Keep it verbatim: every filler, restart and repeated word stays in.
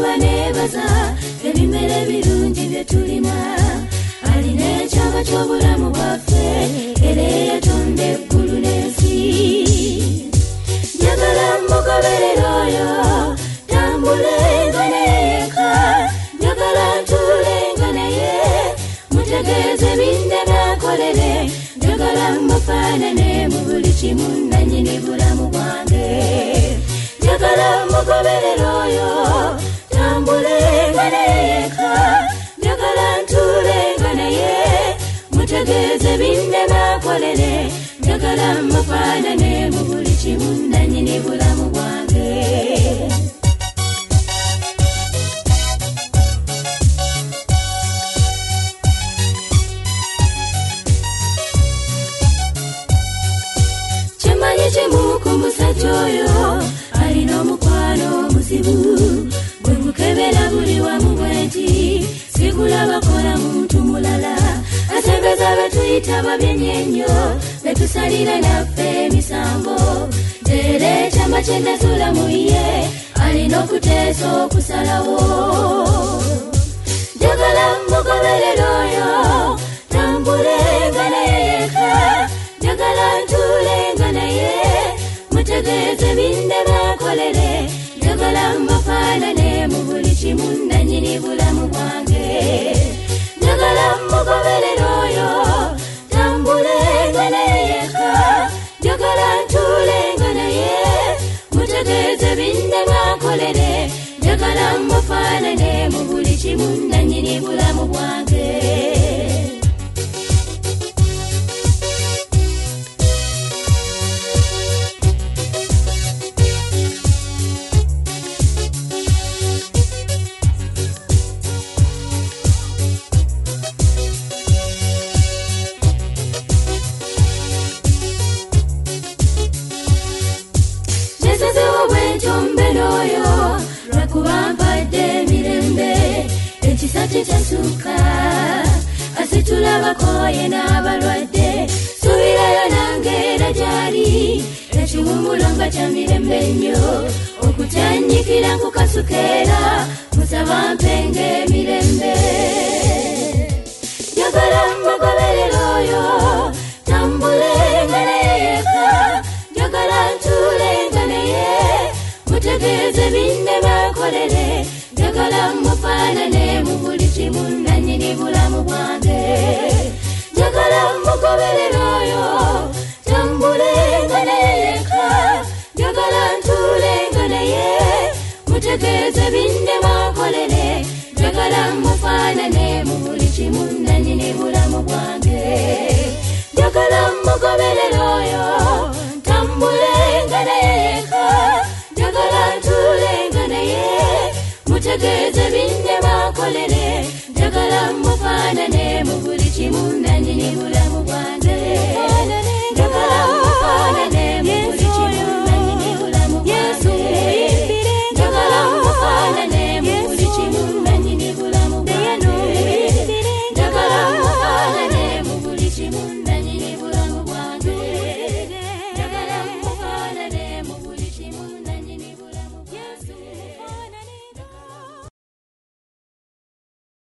tubanebaza ebimera ebirungi bye tulina alina ekyama ky'obulamu bwaffe era eyatonda eggulu n'ensi njagala mugoberera oyo tambulenga naye yeka njagala ntuulenga naye mutegeeze bindema nkolere njagala mufaanane mu buli kimu nannyini bulamu bwange njagala mugoberera oyo tambulenga naye yeka njagala ntuulenga naye mutegeeze bindema nkolere njagala mufaanane mu buli kimu nannyini bulamu bwange kyemmanyi kimu ku musajja oyo alina omukwano omuzibu gwe mukebera buli wamu bwenti sigulabakola muntu mulala asembeza betuyita babyenye ennyo betusalira naffe emisango era ekyama kyendasula mu ye alina okuteesa okusalawo njagala mugoberera oyo tambulenga naye yeka njagala ntuulenga naye mutegeeze bindema nkolere njagala mufaanane mu buli kimu nannyini bulamu bwange njagala mugoberera oyo tambulenga naye yeka njagala ntuulenga naye mutegeeze bindema nkolere njagala mufaanane mu buli kimu nannyini bulamu bwange kyasuka asitula bakoye n'abalwadde subirayo nange era gyali ekiwummulo nga kya mirembe nnyo okutanyikira ku kasukeera musaba mpenge emirembe njagala mugoberera oyo tambulenga naye yeka njagala ntuulenga naye mutegeeze bindema nkolere njagala mufaanane mu buli kimu nannyini bulamu bwange njagala mugoberera oyo tambulenga naye yeka njagala ntuulenga naye mutegeeze bindema nkolere njagala mufaanane mu buli kimu nannyini bulamu bwange njagala mugoberera oyo tambulenga naye yeka njagala ntuulenga naye mutegeeze bindema nkolere njagala mufaanane mu buli kimu nannyini bulamu bwange njagala mufaanane